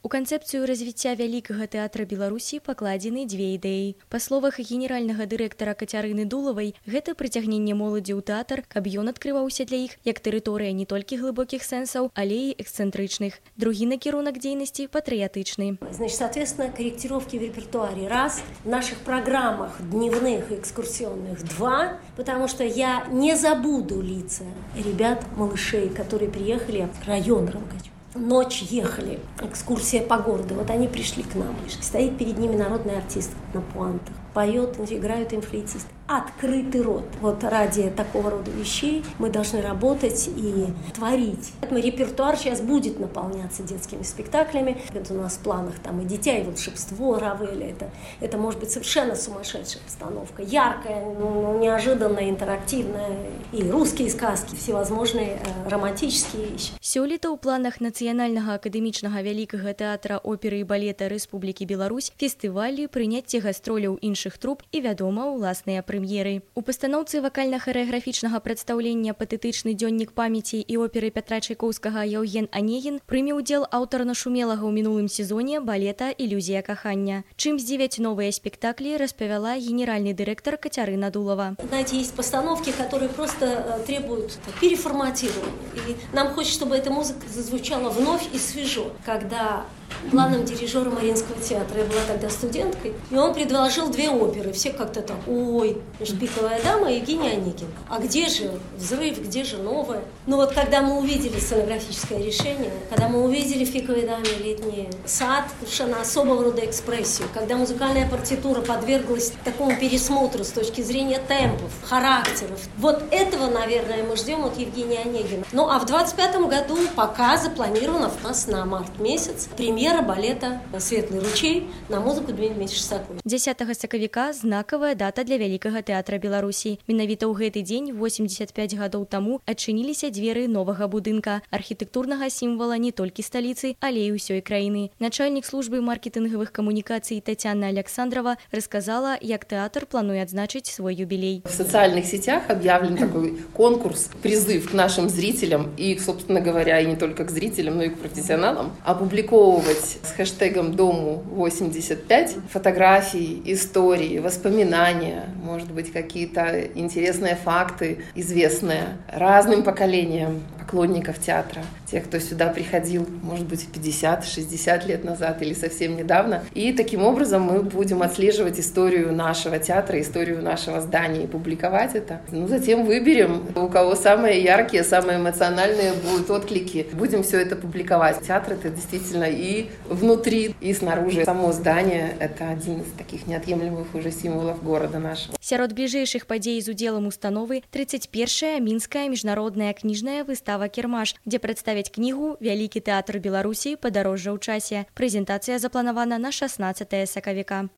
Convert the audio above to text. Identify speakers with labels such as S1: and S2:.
S1: У канцэпцыю развіцця вялікага тэатра Беларусі пакладзены дзве ідэі. Па словах генеральнага дырэктара Кацярыны Дулавай, гэта прыцягненне моладзі ў тэатр, каб ён адкрываўся для іх як тэрыторыя не толькі глыбокіх сэнсаў, але і эксцэнтрычных. Другі накірунак дзейнасці патрыятычны.
S2: Значит, соответственно, корректировки в репертуаре раз, в наших программах дневных и экскурсионных два, потому что я не забуду лица ребят, малышей, которые приехали в район Рангач. Ночь ехали, экскурсия по городу. Вот они пришли к нам. Стоит перед ними народный артист на пуантах. Поет, играют им флейтист. Открытый рот. Вот ради такого рода вещей мы должны работать и творить. Репертуар сейчас будет наполняться детскими спектаклями. Это у нас в планах там и «Дитя, и волшебство» Равеля. Это может быть совершенно сумасшедшая постановка. Яркая, неожиданная, интерактивная. И русские сказки, всевозможные романтические вещи.
S1: Сёлета ў планах Нацыянальнага акадэмічнага вялікага тэатра оперы і балета Рэспублікі Беларусь фестывалі, прыняцце гастроляў іншых труп і, вядома, уласныя прэм'еры. У пастаноўцы вакальна-харэаграфічнага прадстаўлення «Патэтычны дзённік памяці» і оперы Пятра Чайкоўскага Яўген Анегін прыме ўдзел аўтар нашумелага ў мінулым сезоне балета «Ілюзія кахання». Чым здзівяць новыя спектаклі, распавяла генеральны дырэктар Кацярына Дулава.
S2: Знаете, есть постановки, которые просто требуют переформатирования. И нам хочется, чтобы эта музыка зазвучала вновь и свежо. Когда главным дирижером Мариинского театра, я была тогда студенткой, и он предложил две оперы. Все как-то так, ой, «Пиковая дама» и Евгений Онегин. А где же взрыв, где же новое? Ну вот когда мы увидели сценографическое решение, когда мы увидели в «Пиковой даме» летний сад, совершенно особого рода экспрессию, когда музыкальная партитура подверглась такому пересмотру с точки зрения темпов, характеров. Вот этого, наверное, мы ждем от Евгения Онегина. Ну а в 2025 году пока запланировано у нас на март месяц премьера балета «Светлый ручей» на музыку Дмитрия Шостаковича.
S1: 10 сакавіка знакавая дата для вялікага тэатра Беларусі. Менавіта ў гэты дзень 85 гадоў таму адчыніліся дзверы новага будынка, архітэктурнага сімвала не толькі сталіцы, але і ўсёй краіны. Начальнік службы маркетынгавых камунікацый Татьяна Александрова рассказала, як тэатр плануе адзначыць свой юбилей.
S3: В социальных сетях объявлен такой конкурс, призыв к нашим зрителям и, собственно говоря, и не только к зрителям, но и к профессионалам, опубликовывать с хэштегом «Дому85» фотографии, истории, воспоминания, может быть, какие-то интересные факты, известные разным поколениям поклонников театра, тех, кто сюда приходил, может быть, 50-60 лет назад или совсем недавно. И таким образом мы будем отслеживать историю нашего театра, историю нашего здания и публиковать это. Ну, затем выберем, у кого самые яркие, самые эмоциональные будут отклики. Будем все это публиковать. Театр — это действительно и внутри, и снаружи. Само здание — это один из таких неотъемлемых уже символов города нашего.
S1: Сярод бліжэйшых падзей з удзелам установы 31-я мінская міжнародная кніжная выстава «Кірмаш», дзе прадставяць кнігу «Вялікі тэатр Беларусі. Падарожжа ў часе». Прэзентацыя запланавана на 16 сакавіка.